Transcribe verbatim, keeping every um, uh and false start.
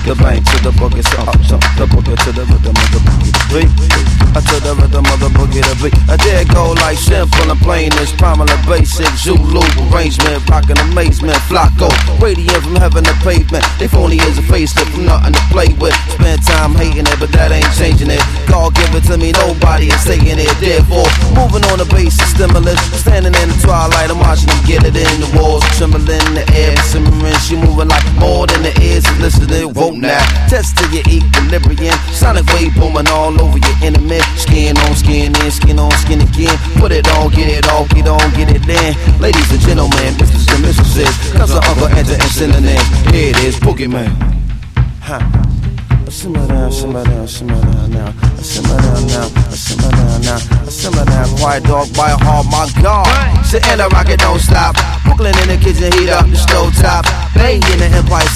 the bang to the boogie, so up, so the boogie to the rhythm of the boogie, the beat. I to the rhythm of the boogie, the beat. I did go like simple and plain, this prominent basic Zulu arrangement, rockin' amazement, Flocko, radiant from heaven to pavement. They phony as a facelift from nothing to play with. Spend time hating it, but that ain't changing it. God give it to me, nobody is taking it. Therefore, moving on the basis stimulus, standing in the twilight, I'm watching them get it in the walls, trembling in the air, simmering. She moving like more than the ears is listening. Won't now test to your equilibrium, sonic wave booming all over your enemy. Skin on skin in, skin on skin again. Put it on, get it off, get on, get it in. Ladies and gentlemen, misters and mistresses, cousins, uncle, enter and synonyms. Here it is, Boogeyman. Huh. Simmer down, simmer down, simmer down now. Simmer down now, simmer down now. Simmer down, quiet dog by a heart, my God. Sit in the rocket, don't stop. Brooklyn in the kitchen, heat up the stove top. Bay in the Empire